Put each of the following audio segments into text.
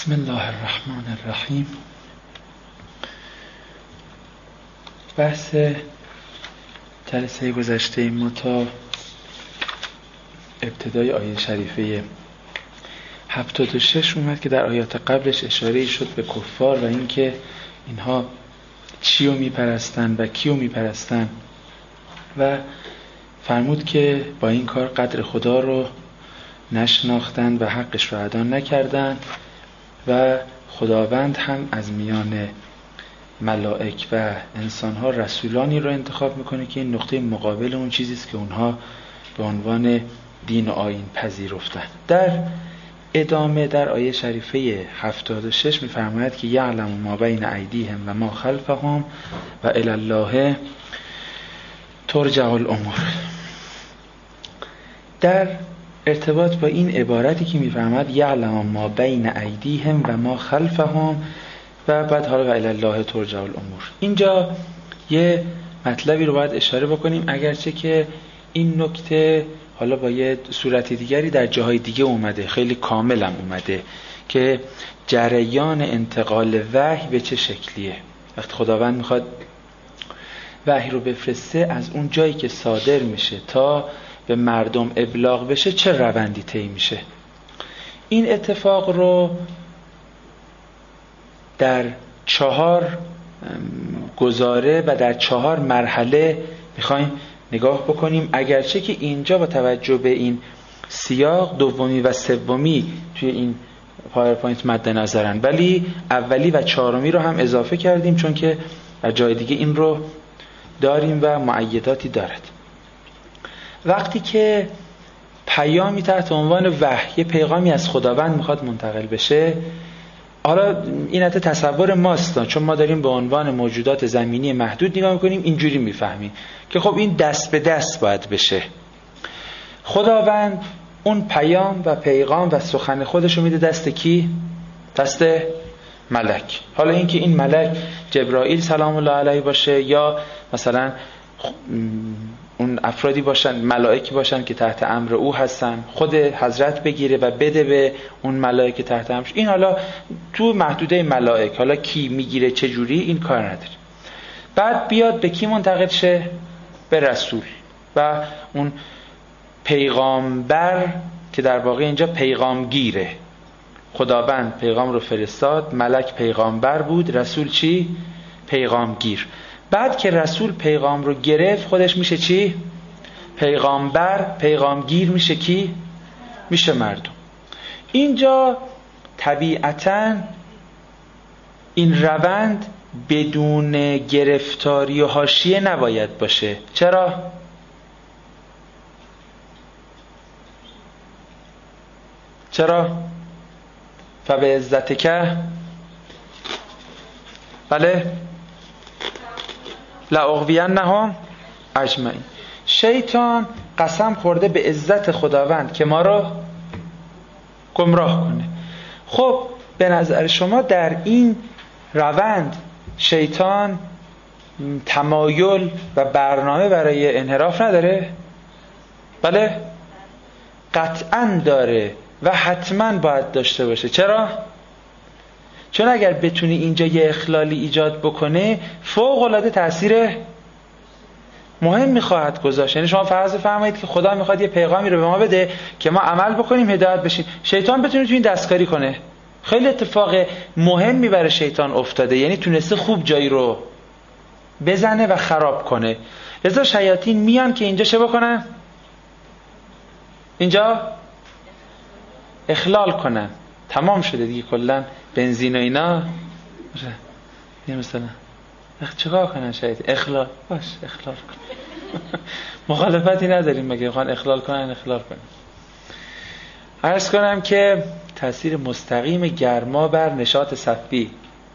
بسم الله الرحمن الرحیم. بحث جلسه گذشته ما تا ابتدای آیه شریفه 76 اومد که در آیات قبلش اشاره شد به کفار و اینکه اینها چی رو میپرستن و کی رو میپرستن و فرمود که با این کار قدر خدا رو نشناختند و حقش رو ادا نکردند و خداوند هم از میان ملائک و انسان‌ها رسولانی رو انتخاب میکنه که این نقطه مقابل اون چیزیست که اونها به عنوان دین و آیین پذیرفتن. در ادامه در آیه شریفه 76 میفرماید که یعلم ما بین ایدیهم و ما خلفهم و الی الله ترجع الامور. در ارتباط با این عبارتی که میفرماید یعلم ما بین ایدیهم و ما خلفهم و بعد حالا و الی الله ترجع الامور، اینجا یه مطلبی رو باید اشاره بکنیم، اگرچه که این نکته حالا با یه صورت دیگری در جاهای دیگه اومده، خیلی کاملم اومده که جریان انتقال وحی به چه شکلیه. وقتی خداوند میخواد وحی رو بفرسته، از اون جایی که صادر میشه تا به مردم ابلاغ بشه چه روندی طی میشه. این اتفاق رو در 4 گزاره و در 4 مرحله میخوایم نگاه بکنیم، اگرچه که اینجا با توجه به این سیاق دومی و سومی توی این پاورپوینت مد نظرن، ولی اولی و 4می رو هم اضافه کردیم چون که در جای دیگه این رو داریم و معیداتی دارد. وقتی که پیامی تحت عنوان وحی، پیغامی از خداوند میخواد منتقل بشه، حالا این حتی تصور ماست چون ما داریم به عنوان موجودات زمینی محدود نگاه میکنیم، اینجوری میفهمیم که خب این دست به دست باید بشه. خداوند اون پیام و پیغام و سخن خودشو میده دست کی؟ دست ملک. حالا اینکه این ملک جبرائیل سلام الله علیه باشه یا مثلا اون افرادی باشن، ملائکی باشن که تحت امر او هستن، خود حضرت بگیره و بده به اون ملائک تحت امرش، این حالا تو محدوده ملائک، حالا کی میگیره چه جوری این کار نداره. بعد بیاد به کی منتقل شه؟ به رسول و اون پیغامبر که در واقع اینجا پیغامگیره. خداوند پیغام رو فرستاد، ملک پیغامبر بود، رسول چی؟ پیغامگیر. بعد که رسول پیغام رو گرفت خودش میشه چی؟ پیغامبر. پیغامگیر میشه کی؟ میشه مردم. اینجا طبیعتاً این روند بدون گرفتاری و حاشیه نباید باشه. چرا؟ چرا؟ فبعزتک بله لأغوینهم اجمعین. شیطان قسم خورده به عزت خداوند که ما رو گمراه کنه. خب به نظر شما در این روند شیطان تمایل و برنامه برای انحراف نداره؟ بله قطعاً داره و حتماً باید داشته باشه. چرا؟ چون اگر بتونی اینجا یه اخلالی ایجاد بکنه فوق‌العاده تأثیر مهمی خواهد گذاشت. یعنی شما فرض فرمایید که خدا میخواد یه پیغامی رو به ما بده که ما عمل بکنیم، هدایت بشیم، شیطان بتونه تو این دستکاری کنه. خیلی اتفاق مهمی برای شیطان افتاده، یعنی تونسته خوب جایی رو بزنه و خراب کنه. لذا شیاطین میان که اینجا چه بکنن؟ اینجا اخلال کنن. تمام شده دیگه، کلا بنزین و اینا مثلا چیکار کنن؟ شاید اخلال باش، اخلال کن. مخالفتی نداریم، مگه میخوان اخلال کنن اخلال کنن. عرض کنم که تاثیر مستقیم گرما بر نشاط صفی،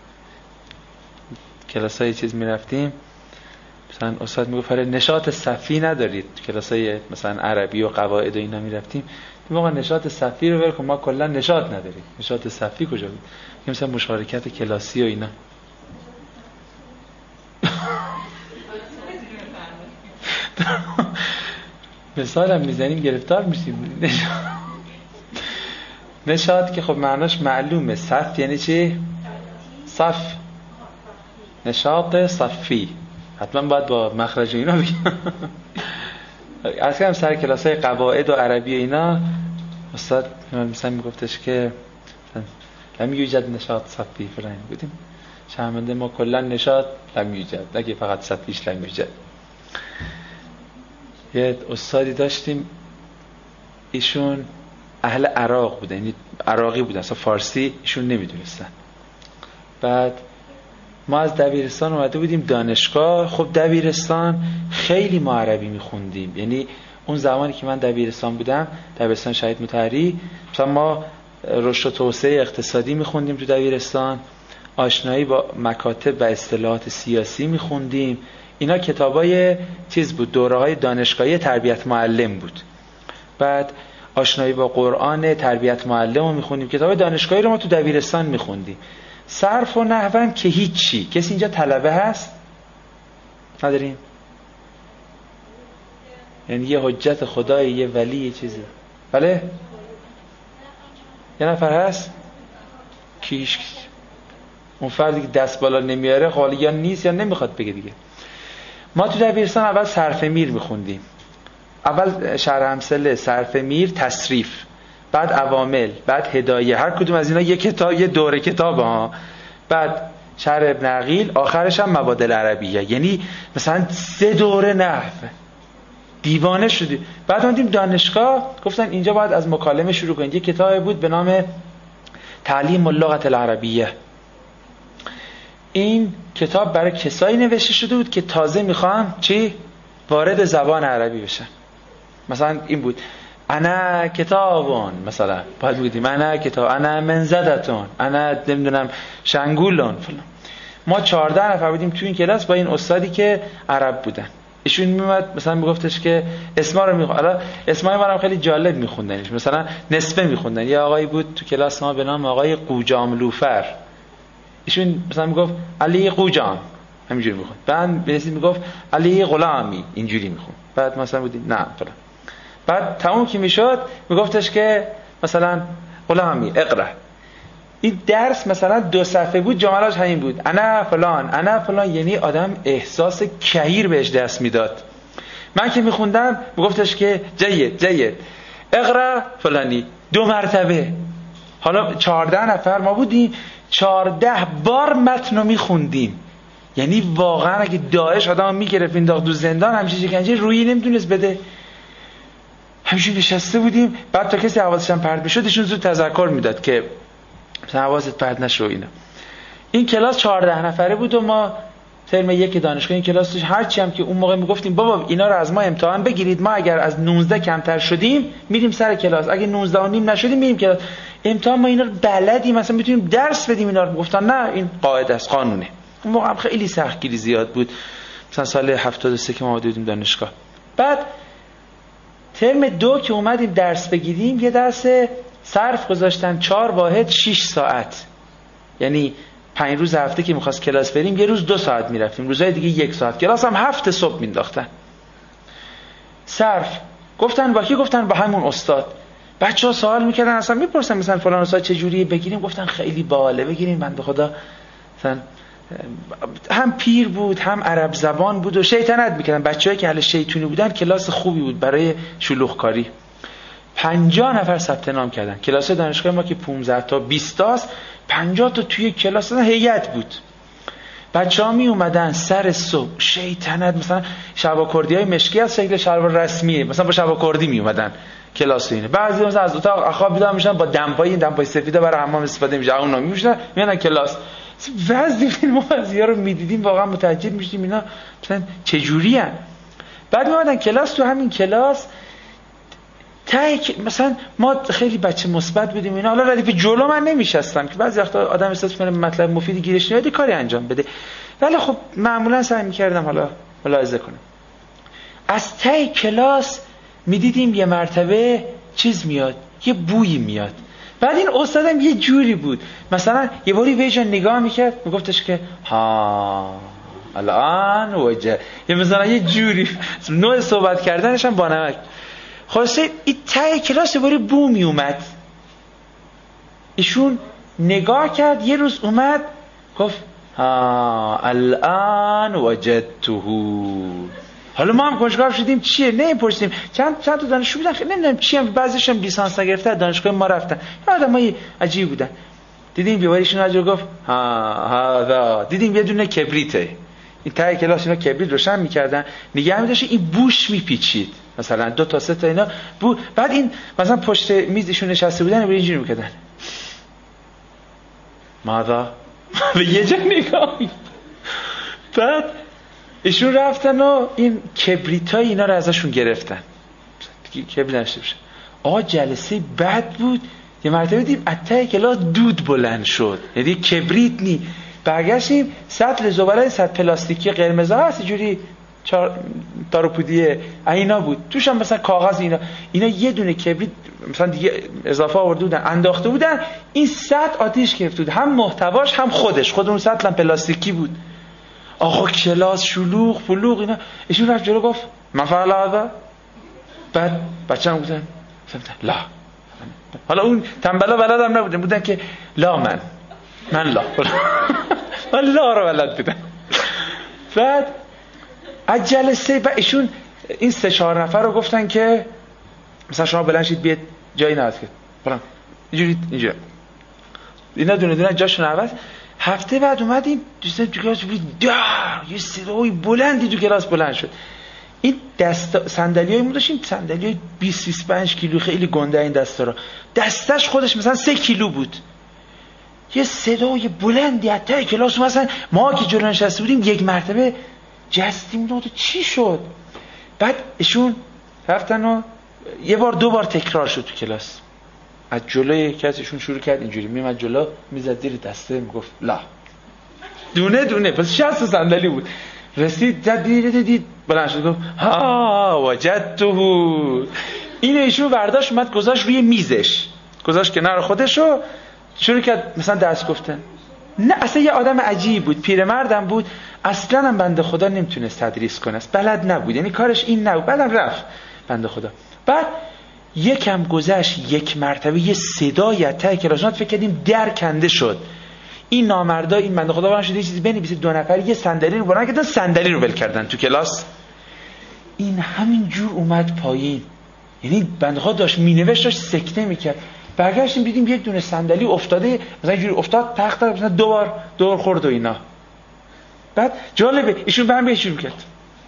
کلاسای چیز میرفتیم مثلا استاد میگفت نشاط صفی ندارید، کلاسای مثلا عربی و قواعد و اینا میرفتیم، موقع نشاط صفی رو ول کن، ما کلا نشاط نداریم. نشاط صفی کجا بود؟ مثلا مشارکت کلاسی و اینا. مثالم میزنیم گرفتار میشیم. نشاط که خب معناش معلومه. صف یعنی چی؟ صف. نشاط صفی. حتما باید با مخرج اینا بگم. از کنم سر کلاسای قواعد و عربی اینا استاد مثلا میگفتش که لم یوجد نشاط صفی فلان بودیم شرمنده ما کلا نشاط لم یوجد، نگه فقط صفیش لم یوجد. یه استادی داشتیم ایشون اهل عراق بودن، یعنی عراقی بودن، اصلا فارسی ایشون نمیدونستن. بعد ما از دبیرستان اومده بودیم دانشگاه. خب دبیرستان خیلی ما عربی میخوندیم، یعنی اون زمانی که من دبیرستان بودم، دبیرستان شهید مطهری، مثلا ما رشد و توسعه اقتصادی میخوندیم تو دبیرستان، آشنایی با مکاتب و اصطلاحات سیاسی میخوندیم. اینا کتابای چیز بود، دوره‌های دانشگاهی تربیت معلم بود. بعد آشنایی با قرآن تربیت معلم رو میخوندیم. کتاب دانشگاهی رو ما تو دبیرستان میخوندیم. صرف و نحوم که هیچی. کسی اینجا طلبه هست؟ نداریم؟ یعنی یه حجت خدای، یه ولی، یه چیزی. بله؟ یه نفر هست؟ کیش اون فردی که دست بالا نمیاره خالی یا نیست یا نمیخواد بگه دیگه. ما تو دبیرستان اول صرف میر میخوندیم. اول شرح امثله، صرف میر، تصریف، بعد عوامل، بعد هدایه. هر کدوم از اینا یک کتاب، یه دوره کتاب ها. بعد شرح ابن عقیل، آخرش هم مبادل عربیه. یعنی مثلا 3 دوره نحو. دیوانه شدی. بعد اومدیم دانشگاه، گفتن اینجا باید از مکالمه شروع کنید. یه کتابی بود به نام تعلیم اللغة العربیه. این کتاب برای کسایی نوشته شده بود که تازه میخوان چی؟ وارد زبان عربی بشن. مثلا این بود انا کتابون، مثلا باید بگیم انا کتاب، انا منزدتون، انا نمیدونم شنگولون فلان. ما 14 نفر بودیم تو این کلاس با این استادی که عرب بودن. ایشون میومد مثلا میگفتش که اسما رو میخوند. حالا اسمای ما هم خیلی جالب میخوندنش. مثلا نسبه میخوندن. یه آقایی بود تو کلاس ما به نام آقای قوجام لوفر. ایشون مثلا میگفت علی قوجام، همینجوری میخوند. بعد به نسبت میگفت علی غلامی، اینجوری میخوند. بعد مثلا بودیم نه فلان. بعد تموم که میشد میگفتش که مثلا غلامی اقرا. این درس مثلا 2 صفحه بود، جملاش همین بود، انا فلان انا فلان. یعنی آدم احساس کهیر بهش دست میداد. من که میخوندم میگفتش که جید اقرا فلانی 2 مرتبه. حالا 14 نفر ما بودیم، 14 بار متن رو میخوندیم. یعنی واقعا اگه داعش آدم میگرفت مینداخت تو زندان، همچین شکنجه روی نمیتونست بده. همین نشسته بودیم. بعد تا کسی حواسش هم پرت میشد ایشون زود تذکر میداد که مثلا حواست پرت نشه اینا. این کلاس 14 نفره بود و ما ترم 1 دانشگاه این کلاس توش هرچی هم که اون موقع میگفتیم بابا اینا رو از ما امتحان بگیرید، ما اگر از 19 کمتر شدیم میریم سر کلاس، اگه 19 و نیم نشدیم میریم کلاس امتحان. ما اینا رو بلدیم، مثلا میتونیم درس بدیم. اینا رو گفتن نه این قاعده است، قانونه. اون موقع هم خیلی سختگیری زیاد بود. مثلا سال 73 که ما بودیم دانشگاه. بعد ترم 2 که اومدیم درس بگیریم، یه درس صرف گذاشتن 4 واحد 6 ساعت. یعنی 5 روز هفته که می‌خواست کلاس بریم، یه روز 2 ساعت میرفتیم، روزهای دیگه 1 ساعت. کلاس هم 7 صبح مینداختن. صرف گفتن با کی؟ گفتن با همون استاد. بچه‌ها سوال میکردن، اصلا میپرسن مثلا فلان استاد چه جوری بگیریم؟ گفتن خیلی باحاله بگیریم. بنده خدا مثلا هم پیر بود هم عرب زبان بود و شیطنت میکردن. بچه‌ای که اهل شیطونی بودن کلاس خوبی بود برای شلوغ کاری. 50 نفر ثبت نام کردن. کلاس دانشگاه ما که 15 تا 20 تاست، 50 تا توی کلاس هیئت بود. بچه‌ها می اومدن سر صبح شیطنت، مثلا شبا کردیای مشکی از شکل شلوار رسمیه، مثلا با شبا کردی می اومدن کلاس اینه. بعضی مثلا از اتاق خواب بیدار میشن با دمپای سفیده برای حمام استفاده میشه، اونا میشن میان کلاس. وضعی فیلم ها رو میدیدیم واقعا متعجب میشدیم اینا مثلا چه جوری ان. بعد می اومدن کلاس، تو همین کلاس مثلا ما خیلی بچه مثبت بودیم اینا. حالا ردیف جلو من نمیشستم که بعضی وقتا آدم احساس کنه مطلب مفیدی گیرش نمیاد کاری انجام بده، ولی خب معمولا سعی میکردم حالا ملاحظه کنم. از ته کلاس میدیدیم یه مرتبه چیز میاد، یه بویی میاد. بعد این استادم یه جوری بود، مثلا یه باری به جا نگاه میکرد میگفتش که ها الان وجه، یه مثلا یه جوری نوع صحبت کردنش هم با نمک. خلاصه این ته کلاس یه باری بو می اومد. ایشون نگاه کرد، یه روز اومد گفت الان وجدته. حالا ما هم کنجکاو شدیم چیه، نمی‌پرسیم. چند تا دانشجو بودن، خیلی نمیدونم چی هم، بعضیشون لیسانس نگرفته دانشگاه ما رفتن، آدمای عجیب بودن. دیدیم بیواریشون اجا گفت هذا، دیدیم یه دونه کبریته، این ته کلاس اینا کبریت روشن می‌کردن، نگه می‌داشتن این بوش میپیچید، مثلا 2 تا 3 تا اینا بعد این مثلا پشت میزشون نشسته بودن اینجوری می‌کردن ماذا به یه جا نگاه. بعد ایشون رفتن و این کبریتای اینا رو ازشون گرفتن، کبریت نشته بشه. آقا جلسه بد بود، یه مرتبه دیدیم ته کلاس دود بلند شد، یعنی کبریت نی. برگشتیم سطل زباله، سطل پلاستیکی قرمز هست اینجوری تاروپودیه اینا بود، توش هم مثلا کاغذ اینا یه دونه کبریت مثلا دیگه اضافه آورده بودن انداخته بودن، این سطل آتیش گرفته بود، هم محتواش هم خود اون سطل هم پلاستیکی بود. آقا کلاس شلوغ پلوغ اینا. ایشون رفت جلو گفت من فعل هذا. بعد بچه‌ها گفتن لا. حالا اون تنبلا بلدم نبودن که لا من لا من لا رو بلد بودم. بعد از جلسه بعد ایشون این 3-4 نفر رو گفتن که مثلا شما بلند شید بیاد جایی نهاد که بلند اینجوری اینا دونه جاشون عوض. هفته بعد اومدیم دوستان تو کلاس یه صدای بلندی تو کلاس بلند شد. این دست صندلیای ما داشتیم، صندلیای 20-25 کیلو، خیلی گنده این دستا رو، دستش خودش مثلا 3 کیلو بود. یه صدای بلندی از ته کلاس مثلا ما که جلو نشسته بودیم یک مرتبه جستیم داد چی شد. بعد ایشون رفتن و یه بار 2 بار تکرار شد تو کلاس. از جلوی کسیشون شروع کرد اینجوری میومد جلو، میزد زیر دسته، میگفت لا دونه پس 60 صندلی بود. رسید دید بلند شد گفت ها وجدته. این ایشون برداشت اومد گذاشت روی میزش، گذاشت کنار خودشو، شروع کرد مثلا درس گفتن. نه اصلا یه آدم عجیب بود، پیرمردم بود، اصلا هم بنده خدا نمیتونست تدریس کنه، بلد نبود، یعنی کارش این نبود. بعدم رفت بنده خدا. بعد یکم گذشت، یک مرتبه یه صدای ته کلاسات فکر کردیم در کنده شد. این نامردا این بنده خدا بلند شد یه چیزی بنویسید، 2 نفر یه صندلی رو بلند کردن، صندلی رو ول کردن تو کلاس. این همین جور اومد پایین، یعنی بنده خدا داشت مینوشت، داشت سکته میکرد. برگشتیم دیدیم یک دونه صندلی افتاده، مثلا اینجوری افتاد تخت مثلا 2 بار دور خورد و اینا. بعد جالبه ایشون به هم بهشون کرد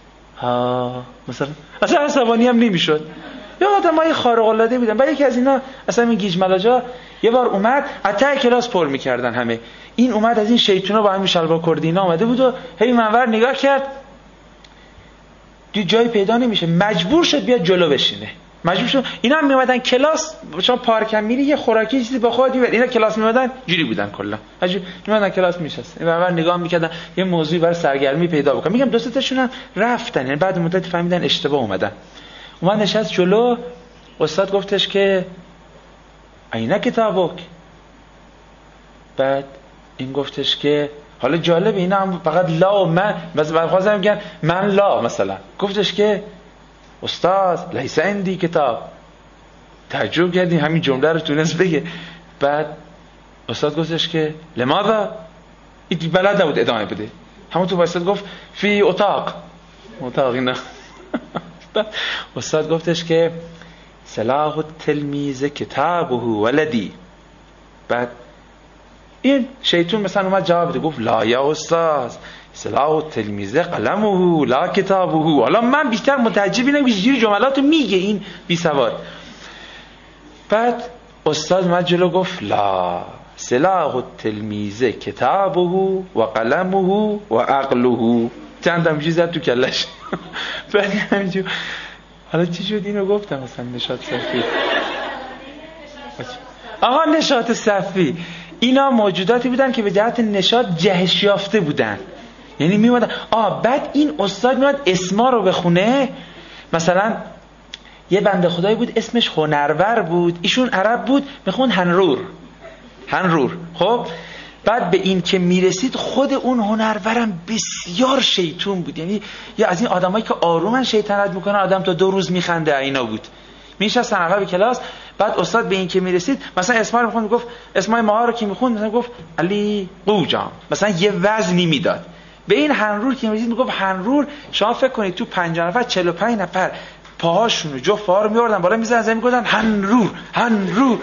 مثلا اصلا عصبانی هم نمیشد. یا آدمای خارق العاده بودن. بعد یکی از اینا اصلا این گیج ملاجا یه بار اومد ته کلاس پر میکردن همه، این اومد از این شیطونا با همین شلوار کردینا اومده بود و هی منور نگاه کرد، جای پیدا نمیشه، مجبور شد بیاد جلو بشینه. مجبور شد اینا هم میومدن کلاس، چون پارکم میری یه خوراکی چیزی با خودت میبری، اینا کلاس میومدن جوری بودن کلا، میومدن کلاس میشستن منور نگاه میکردن یه موضوعی برای سرگرمی پیدا بکنن. میگم 2-3 تاشون هم رفتن، یعنی بعد مدت فهمیدن اشتباه اومد نشست جلو. استاد گفتش که اینا کتابک. بعد این گفتش که حالا جالب اینا هم فقط لا و من، مثلا خواستم میگن من لا مثلا. گفتش که استاد لیس عندی کتاب. تعجب کردیم همین جمله رو تونست بگه. بعد استاد گفتش که لماذا؟ این بلد نبود ادامه بده، همون تو استاد گفت فی اتاق اینا. استاد گفتش که سلاح التلمیذ کتابه ولدی. بعد این شیطون مثلا اومد جواب بده، گفت لا یا استاد سلاح التلمیذ قلمه لا کتابه. حالا من بیشتر متعجب اینم چجوری جملاتو میگه این بی سواد. بعد استاد اومد جلو گفت لا سلاح التلمیذ کتابه و قلمه و عقله. چندم چیز زد تو کلش. بعد همینجور حالا چی شد اینو گفتم مثلا نشاط صفی. آها نشاط صفی، اینا موجوداتی بودن که به جهت نشاط جهش یافته بودن، یعنی میومدن. بعد این استاد میاد اسما رو بخونه. مثلا یه بنده خدایی بود اسمش هنرور بود، ایشون عرب بود، میخون هنرور. خب بعد به این که میرسید خود اون هنرورم بسیار شیطون بود، یعنی یا از این آدمایی که آرومن شیطنت میکنن آدم تا 2 روز میخنده اینا بود. میشستن عقب کلاس، بعد استاد به این که میرسید مثلا اسما رو میخوند، گفت اسمای ماها رو که میخوند مثلا گفت علی قوجان، مثلا یه وزنی میداد. به این هنرور که میرسید میگفت هنرور. شما فکر کنید تو 50 نفر 45 نفر پاهاشون رو جفت پاها رو میوردن بالا میزدن زمین میگفتن هنرور هنرور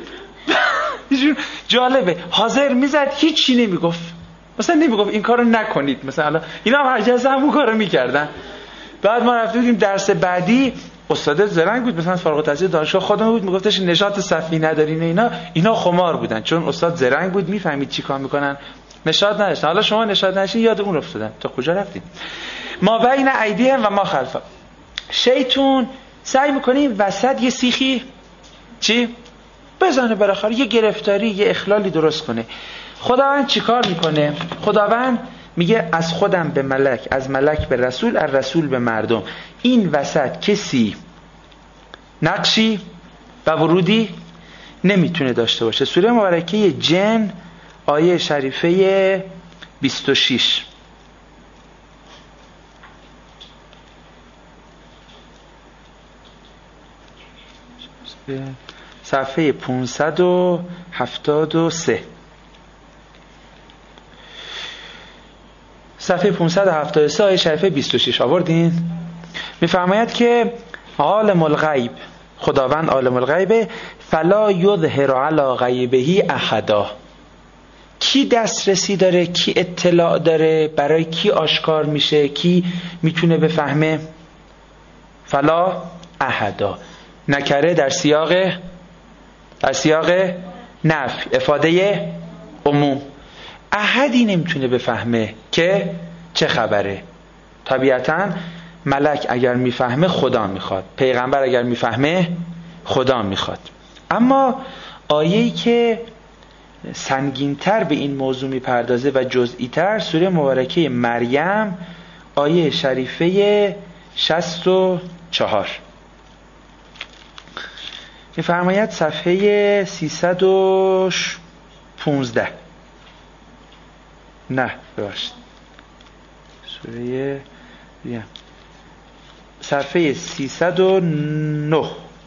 جالبه. حاضر میزد هیچی نمیگفت، مثلا نمیگفت این کارو نکنید، مثلا اینا هم هر جلسه همون کارو میکردن. بعد ما رفتیم بودیم درس بعدی، استاد زرنگ بود، مثلا فارغ التحصیل دانشگاه خودمون بود، میگفتش نشاط صفی ندارین. اینا خمار بودن، چون استاد زرنگ بود میفهمید چی کار میکنن، نشاط نداشتن. حالا شما نشاط نشین یاد اون افتادن. تا کجا رفتیم؟ ما بین ایدیهم و ما خلفهم. شیطون سعی میکنه وسط یه سیخی چی بزنه، بالاخره یه گرفتاری یه اخلالی درست کنه. خداوند چیکار میکنه؟ خداوند میگه از خودم به ملک، از ملک به رسول، از رسول به مردم. این وسط کسی نقشی و ورودی نمیتونه داشته باشه. سوره مبارکه جن آیه شریفه 26. صفحه 573. صفحه 573 آیه شریفه 26 آوردین؟ میفرماید که عالم الغیب، خداوند عالم الغیبه، فلا یظهر علی غیبه احدا. کی دسترسی داره، کی اطلاع داره، برای کی آشکار میشه، کی میتونه بفهمه؟ فلا احدا، نکره در سیاق نفی، افاده عموم. احدی نمیتونه بفهمه که چه خبره. طبیعتاً ملک اگر میفهمه خدا میخواد، پیغمبر اگر میفهمه خدا میخواد. اما آیه‌ای که سنگین‌تر به این موضوع میپردازه و جزئی‌تر، سوره مبارکه مریم آیه شریفه 64. میفرماید صفحه 315. نه ببخشید، سوره صفحه 309.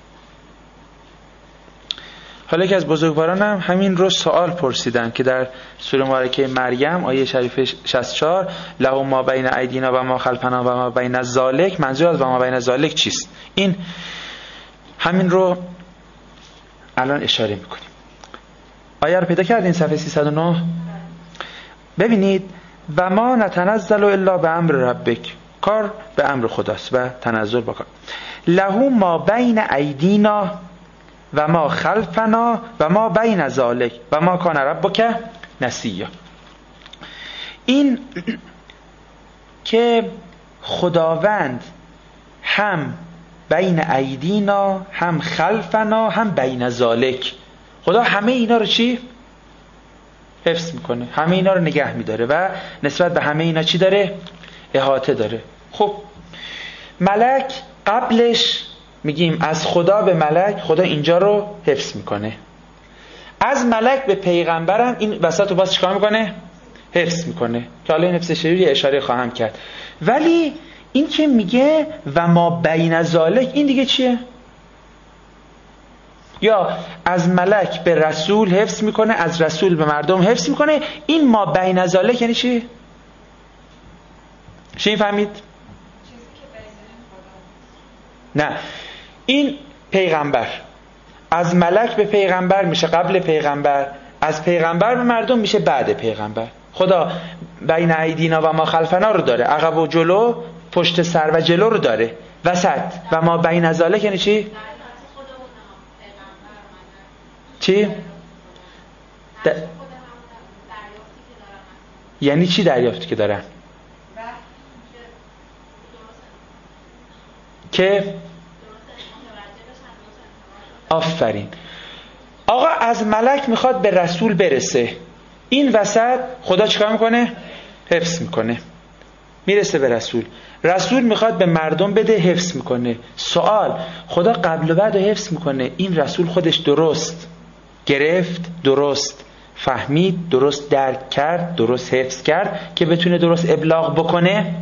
حالا که از بزرگوارانم همین رو سوال پرسیدن که در سوره مبارکه مریم آیه شریفه 64 له ما بین ایدینا و ما خلفنا و ما بین ذالک، منظور از و ما بین ذالک چیست؟ این همین رو الان اشاره میکنیم. آیه رو پیدا کردین صفحه 309؟ ببینید و ما نتنزل الا به امر ربک، کار به امر خداست و تنزل با کار. له ما بین ایدینا و ما خلفنا و ما بین ذالک و ما کان ربک نسیا. این که خداوند هم بین ایدینا، هم خلفنا، هم بین ذالک، خدا همه اینا رو چی؟ حفظ میکنه، همه اینا رو نگه میداره و نسبت به همه اینا چی داره؟ احاطه داره. خب ملک قبلش میگیم از خدا به ملک، خدا اینجا رو حفظ میکنه. از ملک به پیغمبرم این وسط رو باز چیکار میکنه؟ حفظ میکنه، که حالا این حفظ شریعی اشاره خواهم کرد. ولی این که میگه و ما بین ذالک، این دیگه چیه؟ یا از ملک به رسول حفظ میکنه، از رسول به مردم حفظ میکنه. این ما بین ذالک یعنی چی؟ چی فهمید؟ نه، این پیغمبر از ملک به پیغمبر میشه قبل پیغمبر، از پیغمبر به مردم میشه بعد پیغمبر. خدا بین ایدینا و ما خلفنا رو داره، عقب و جلو، پشت سر و جلو رو داره، وسط و ما بین ذالک یعنی چی؟ چی؟ یعنی چی دریافتی که دارن؟ که آفرین. آقا از ملک میخواد به رسول برسه، این وسط خدا چیکار میکنه؟ حفظ میکنه، میرسه به رسول. رسول میخواد به مردم بده، حفظ میکنه. سوال، خدا قبل و بعد حفظ میکنه، این رسول خودش درست گرفت، درست فهمید، درست درک کرد، درست حفظ کرد که بتونه درست ابلاغ بکنه؟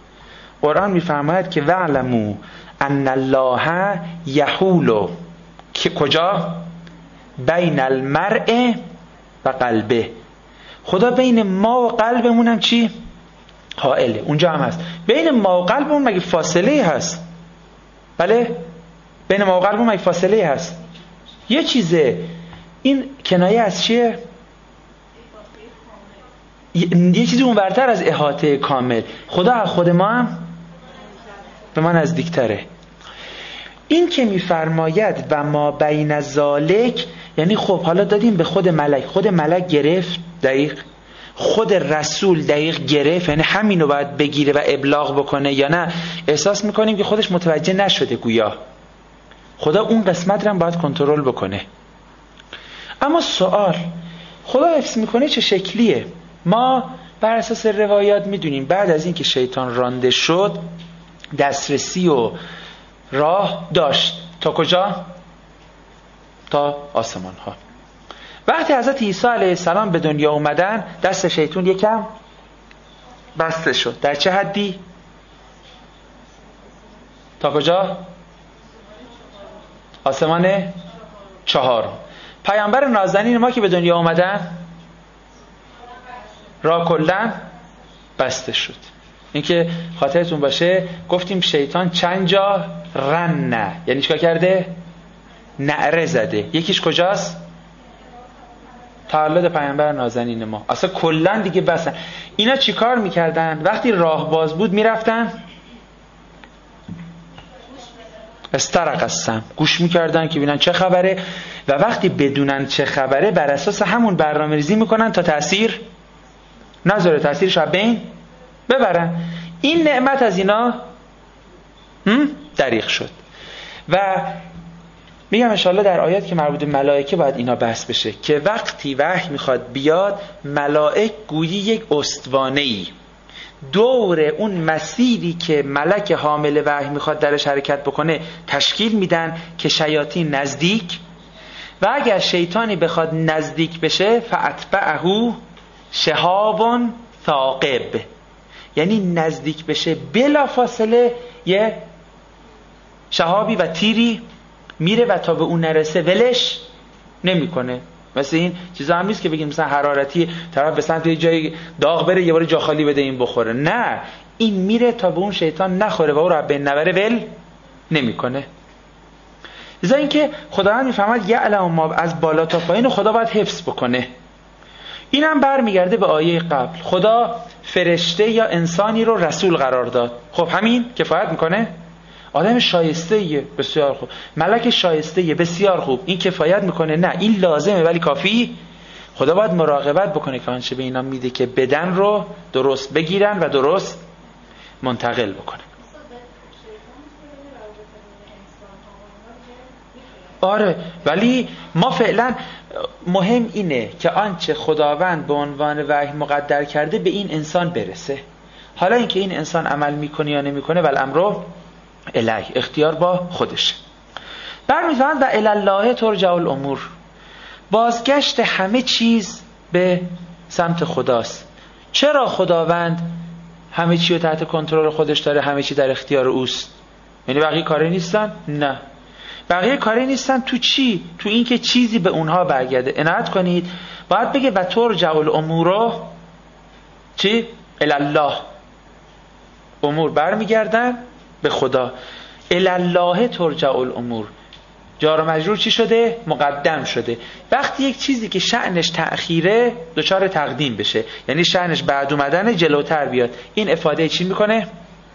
قرآن میفرماید که وعلموا ان الله یحول که کجا؟ بین المرء و قلبه. خدا بین ما و قلبمون هم چی؟ حائله. اونجا هم هست. بین ما و قلبمون مگه فاصله هست؟ بله؟ بین ما و قلبمون مگه فاصله هست؟ یه چیزه. این کنایه از چیه؟ یه چیزی اونورتر از احاطه کامل. خدا از خود ما هم به ما نزدیکتره. این که میفرماید و ما بین ذالک، یعنی خب حالا دادیم به خود ملک، خود ملک گرفت دقیق، خود رسول دقیق گرفت، یعنی همینو باید بگیره و ابلاغ بکنه، یا نه احساس میکنیم که خودش متوجه نشده گویا خدا اون قسمت رو هم باید کنترل بکنه. اما سوال، خدا حفظ میکنه چه شکلیه؟ ما بر اساس روایات میدونیم بعد از این که شیطان رانده شد دسترسی و راه داشت تا کجا؟ تا آسمان ها. وقتی حضرت عیسی علیه السلام به دنیا اومدن دست شیطان یکم بسته شد. در چه حدی؟ تا کجا؟ آسمان 4. پیامبر نازنین ما که به دنیا اومدن راه کلا بسته شد. این که خاطرتون باشه گفتیم شیطان چند جا رنه، یعنی چیکار کرده؟ نعره زده. یکیش کجاست؟ تولد پیامبر نازنین ما. اصلا کلا دیگه بسن. اینا چیکار میکردن؟ وقتی راه باز بود میرفتن استرق هستن گوش میکردن که ببینن چه خبره، و وقتی بدونن چه خبره بر اساس همون برنامه ریزی میکنن تا تأثیر نذاره، تأثیرش رو بین ببرن. این نعمت از اینا دریغ شد. و میگم انشاءالله در آیات که مربوط به ملائکه باید اینا بحث بشه که وقتی وحی میخواد بیاد ملائک گویی یک استوانه‌ای دور اون مسیری که ملک حامل وحی میخواد درش حرکت بکنه تشکیل میدن که شیاطین نزدیک، و اگر شیطانی بخواد نزدیک بشه فاتبعه شهاب ثاقب، یعنی نزدیک بشه بلا فاصله یه شهابی و تیری میره و تا به اون نرسه ولش نمیکنه. مثل این چیزا هم نیست که بگیم مثلا حرارتی طرف به سمت یه جای داغ بره یه بار جا خالی بده این بخوره، نه، این میره تا به اون شیطان نخوره و او رو به نبره ول نمیکنه. لذا اینکه خداوند میفهمد یعلم ما، از بالا تا پایین خدا باید حفظ بکنه. این هم برمیگرده به آیه قبل. خدا فرشته یا انسانی رو رسول قرار داد. خب همین کفایت میکنه؟ آدم شایسته‌ایه، بسیار خوب. ملک شایسته‌ایه، بسیار خوب. این کفایت میکنه؟ نه، این لازمه ولی کافی. خدا باید مراقبت بکنه که آنچه به اینا میده که بدن رو درست بگیرن و درست منتقل بکنن. آره، ولی ما فعلا مهم اینه که آنچه خداوند به عنوان وحی مقدر کرده به این انسان برسه. حالا اینکه این انسان عمل میکنه یا نمیکنه والامر الیه، اختیار با خودشه. برمی‌فرماید و الی الله ترجع الامور، بازگشت همه چیز به سمت خداست. چرا خداوند همه چی رو تحت کنترل خودش داره، همه چی در اختیار اوست؟ یعنی بقیه کاری نیستن؟ نه، بقیه کاری نیستن. تو چی؟ تو این که چیزی به اونها برگرده. عنایت کنید باید بگه و ترجع الامور چی؟ الی الله، امور برمیگردن به خدا. الی الله ترجع الامور، جار و مجرور چی شده؟ مقدم شده. وقتی یک چیزی که شأنش تأخیره دچار تقدیم بشه، یعنی شأنش بعد اومدن جلوتر بیاد، این افاده چی میکنه؟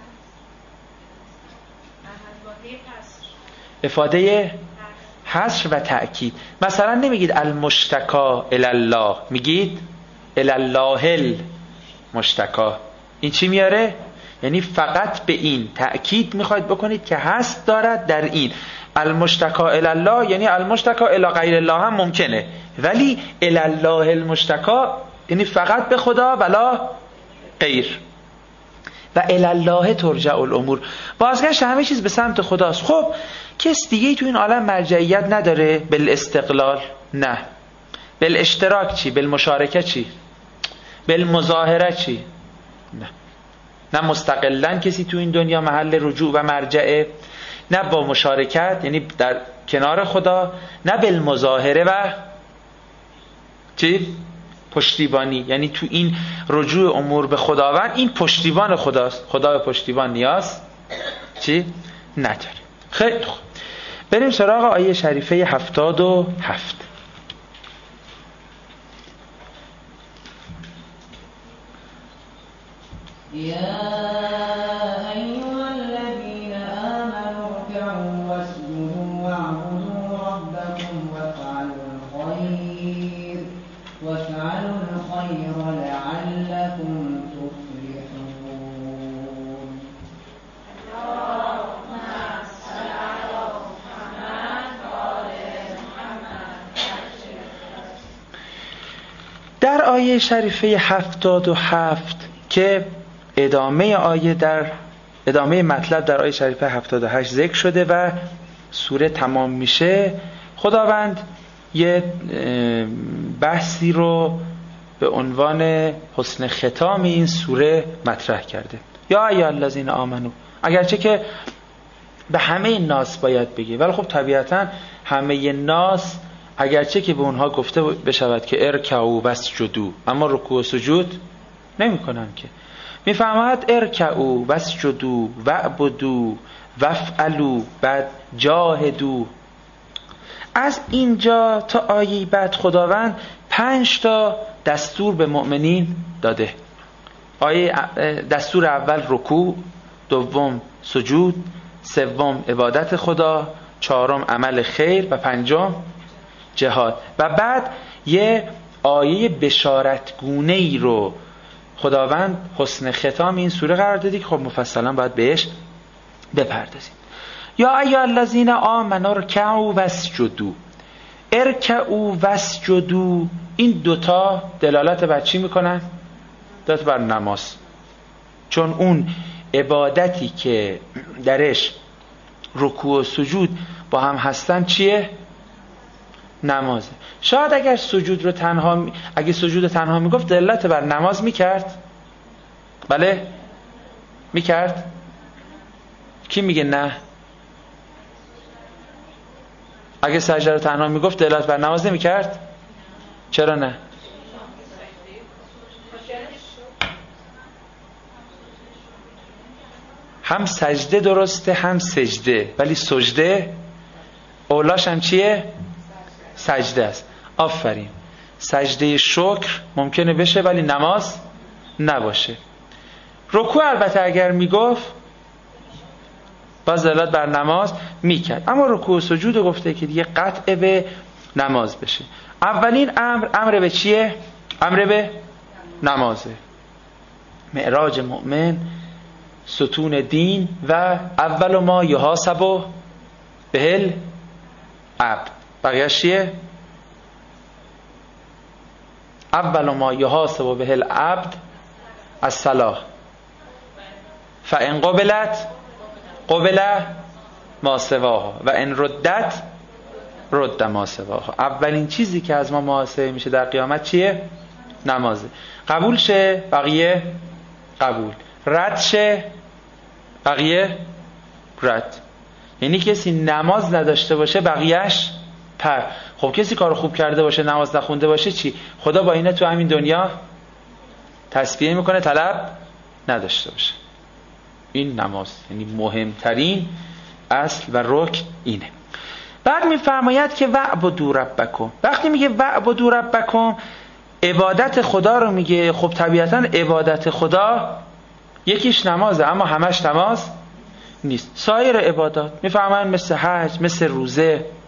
افاده حصر و تأکید. مثلا نمیگید المشتکا الی الله، میگید الی الله المشتکا. این چی میاره؟ یعنی فقط به این تأکید میخواید بکنید که هست دارد در این. المشتکا الی الله یعنی المشتکا الی غیر الله هم ممکنه، ولی الی الله المشتکا یعنی فقط به خدا ولا غیر. و الی الله ترجع الامور، بازگشت همه چیز به سمت خداست. خب کس دیگه تو این عالم مرجعیت نداره؟ بالاستقلال نه. بالاشتراک چی؟ بالمشارکه چی؟ بالمظاهره چی؟ نه مستقلاً کسی تو این دنیا محل رجوع و مرجعه، نه با مشارکت، یعنی در کنار خدا، نه بالمظاهره و چی؟ پشتیبانی. یعنی تو این رجوع امور به خداوند، این پشتیبان خداست، خدا به پشتیبان نیاز چی؟ نداره. خیلی خوب، بریم سراغ آیه شریفه 77. یا ایها الذین آمنوا ارکعوا واسجدوا واعبدوا ربکم وافعلوا الخیر لعلکم تفلحون. در آیه شریفه 77 که ادامه آیه در ادامه مطلب در آیه شریفه 78 ذکر شده و سوره تمام میشه، خداوند یه بحثی رو به عنوان حسن ختام این سوره مطرح کرده. یا ایها الذین آمنو، اگرچه که به همه ناس باید بگی، ولی خب طبیعتا همه ناس اگرچه که به اونها گفته بشود که ارکعوا واسجدوا، اما رکوع و سجود نمی کنن که. میفهمد ارکعوا واسجدوا واعبدوا وافعلوا بعد جاهدوا. از اینجا تا آیه بعد خداوند 5 تا دستور به مؤمنین داده. دستور اول رکوع، دوم سجود، سوم عبادت خدا، چهارم عمل خیر و پنجم جهاد. و بعد یه آیه بشارتگونه‌ای رو خداوند حسن ختام این سوره قرار دادی که خب مفصلا باید بهش بپردازیم. یا ایها الذین آمنوا ارکعوا واسجدوا. ارکعوا واسجدوا، این دوتا دلالت بر چی میکنن؟ دلالت بر نماز. چون اون عبادتی که درش رکوع و سجود با هم هستن چیه؟ نمازه. شاید اگر سجود رو تنها میگفت دلالت بر نماز میکرد. بله؟ میکرد؟ کی میگه نه؟ اگه سجده رو تنها میگفت دلالت بر نماز نمیکرد؟ چرا نه؟ هم سجده درسته هم سجده، ولی سجده اولاش هم چیه؟ سجده است. آفرین. سجده شکر ممکنه بشه ولی نماز نباشه. رکوع البته اگر میگفت باز دلالت بر نماز میکرد، اما رکوع و سجود گفته که دیگه قطع به نماز بشه. اولین امر به چیه؟ امر به نمازه. معراج مؤمن، ستون دین و اول ما یحاسب بهل عبد. بقیه چیه؟ اول ما یحاسب بهل عبد الصلاة فان قبلت قبل ما سواها و ان ردت رد ما سواها. اولین چیزی که از ما محاسبه میشه در قیامت چیه؟ نمازه. قبول شه بقیه قبول، رد شه بقیه رد. یعنی کسی نماز نداشته باشه بقیهش پر. خب کسی کار خوب کرده باشه نماز نخونده باشه چی؟ خدا با اینه تو همین دنیا تسبیح میکنه طلب نداشته باشه. این نماز یعنی مهمترین اصل و رکن اینه. بعد میفرماید که واعبدوا ربکم. وقتی میگه واعبدوا ربکم عبادت خدا رو میگه. خب طبیعتا عبادت خدا یکیش نمازه، اما همش نماز نیست. سایر عبادات میفرماید مثل حج، مثل روزه،